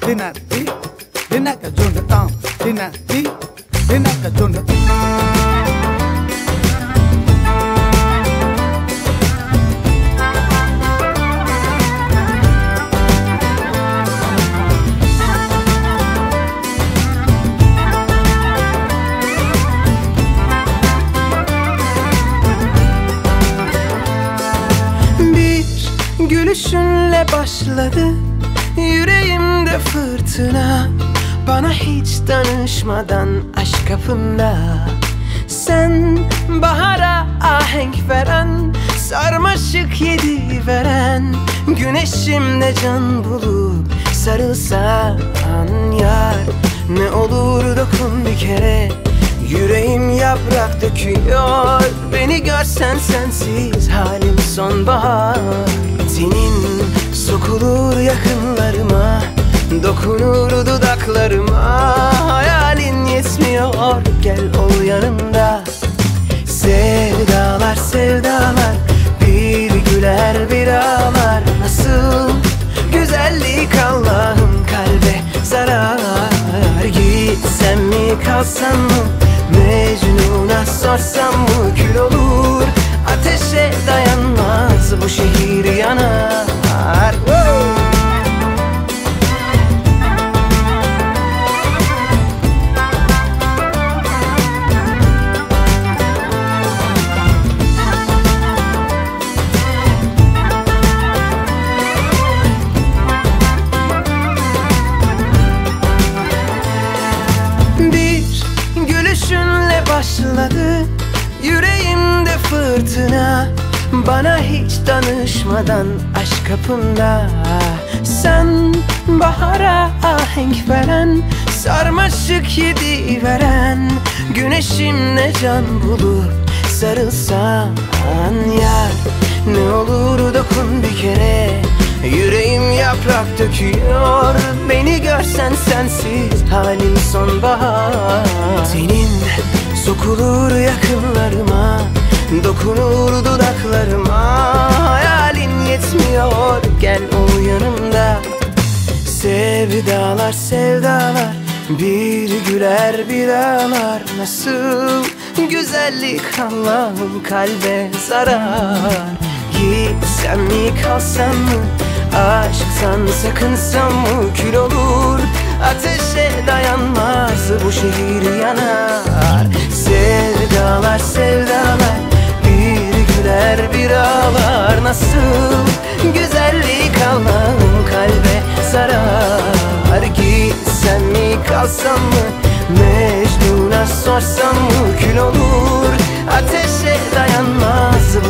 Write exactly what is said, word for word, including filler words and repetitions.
Dina di, dina ka junda tam. Dina di, dina ka junda. Gülüşünle başladı yüreğimde fırtına. Bana hiç danışmadan aşk kapında. Sen bahara ahenk veren, sarmaşık yedi veren, güneşimde can bulup sarılsan yar. Ne olur dokun bir kere, yüreğim yaprak döküyor. Beni görsen sensiz halim sonbahar. Senin sokulur yakınlarıma, dokunur dudaklarıma. Hayalin yetmiyor, gel ol yanımda. Sevdalar sevdalar, bir güler bir ağlar. Nasıl güzellik Allah'ım, kalbe zarar. Gitsem mi kalsam mı, Mecnun'a sorsam mı, kül olur. Ateşe dayanmaz bu şehir yanar. Woo! Bir gülüşünle başladı yüreğimde fırtına. Bana hiç danışmadan aşk kapında. Sen bahara ahenk veren, sarmaşık yedi veren, güneşimle can bulup sarılsan yar. Ne olur dokun bir kere, yüreğim yaprak döküyor. Beni görsen sensiz halim sonbahar. Senin sokulur yakınlarıma, dokunur dudaklarıma. Hayalin yetmiyor, gel ol yanımda. Sevdalar sevdalar, bir güler bir ağlar. Nasıl güzellik Allah'ım, kalbe zarar. Gitsem mi kalsam mı, aşktan sakınsam mı, kül olur. Ateşe dayanmaz bu şehir yanar. Sevdalar sevdalar, bir güler bir ağlar. Nasıl güzellik Allah'ım, kalbe zarar. Gitsem mi kalsam mı, Mecnun'a sorsam mı, kül olur. Ateşe dayanmaz